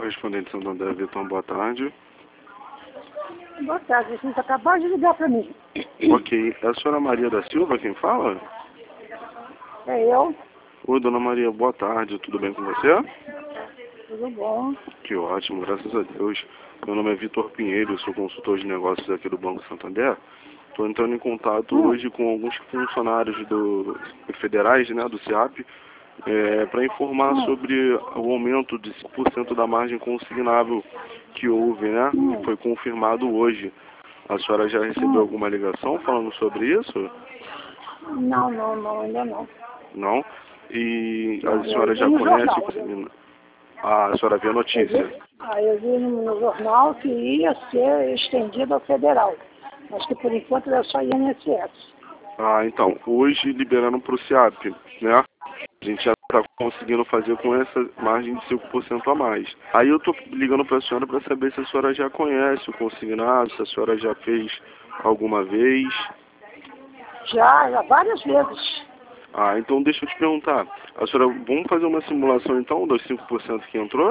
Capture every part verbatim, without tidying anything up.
correspondente Santander, Vitor, boa tarde. Boa tarde, você acabou de ligar para mim. Ok, é a senhora Maria da Silva quem fala? É eu, Oi, dona Maria, boa tarde, tudo bem com você? tudo bom? Que ótimo, graças a Deus. Meu nome é Vitor Pinheiro, sou consultor de negócios aqui do Banco Santander. Estou entrando em contato Hum. hoje com alguns funcionários do, federais, né, do SEAP, é, para informar Hum. sobre o aumento de cinco por cento da margem consignável que houve, né, Hum. que foi confirmado hoje. A senhora já recebeu Hum. alguma ligação falando sobre isso? Não, não, não, ainda não. Não? E a Não, eu senhora vi já no conhece jornal. o consignado? Ah, a senhora viu a Eu notícia? vi, ah, eu vi no, no jornal que ia ser estendido ao federal. Mas que por enquanto era só I N S S. Ah, então, hoje liberaram para o SEAP, né? A gente já está conseguindo fazer com essa margem de cinco por cento a mais. Aí eu tô ligando para a senhora para saber se a senhora já conhece o consignado, se a senhora já fez alguma vez. Já, já várias vezes. Ah, então deixa eu te perguntar. A senhora, vamos fazer uma simulação então dos cinco por cento que entrou?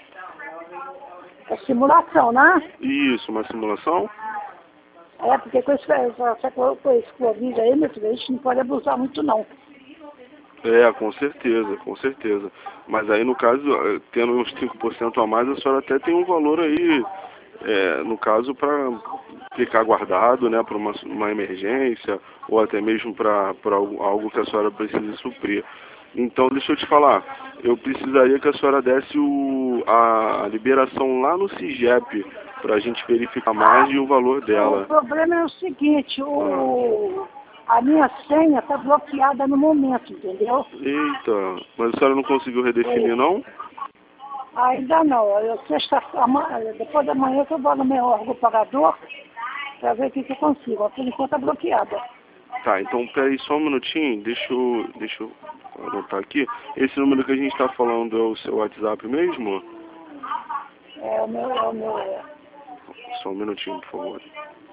É simulação, né? Isso, uma simulação? É, porque com esse, essa, com esse Covid aí, meu filho, a gente não pode abusar muito não. É, com certeza, com certeza. Mas aí, no caso, eh, tendo uns cinco por cento a mais, a senhora até tem um valor aí, é, no caso, para ficar guardado, né, para uma, uma emergência, ou até mesmo para algo, algo que a senhora precise suprir. Então, deixa eu te falar, eu precisaria que a senhora desse o, a liberação lá no SIGEP, para a gente verificar mais e o valor O dela. problema é o seguinte, o, a minha senha está bloqueada no momento, entendeu? Eita, mas a senhora não conseguiu redefinir, não? Ainda não. Eu, sexta, amanhã, depois da manhã que eu vou no meu órgão pagador para ver o que, que eu consigo. Por enquanto está bloqueada. Tá, então peraí só um minutinho, deixa eu, deixa eu anotar aqui. Esse número que a gente está falando é o seu WhatsApp mesmo? É o meu, é o meu. É. Só um minutinho, por favor.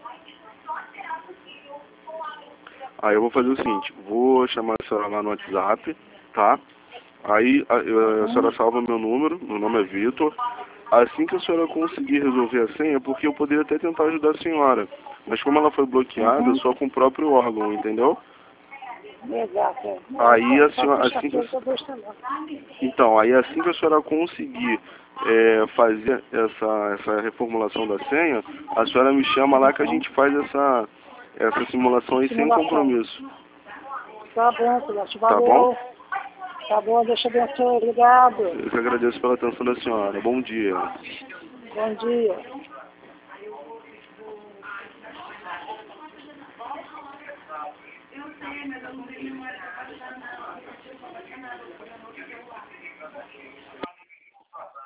Aí eu vou fazer o seguinte, vou chamar a senhora lá no WhatsApp, tá? Aí a, a senhora salva meu número, meu nome é Vitor. Assim que a senhora conseguir resolver a senha, porque eu poderia até tentar ajudar a senhora. Mas como ela foi bloqueada, Uhum. só com o próprio órgão, entendeu? Exato. É. Aí a Só senhora, assim que sexta-feira a que eu vou instalar. Então, aí assim que a senhora conseguir é, fazer essa, essa reformulação da senha, a senhora me chama lá que a gente faz essa, essa simulação aí sem Simulação. compromisso. Tá bom, Celeste. Tá bom? Valeu. Tá bom, deixa eu abençoe. Obrigado. Eu que agradeço pela atenção da senhora. Bom dia. Bom dia.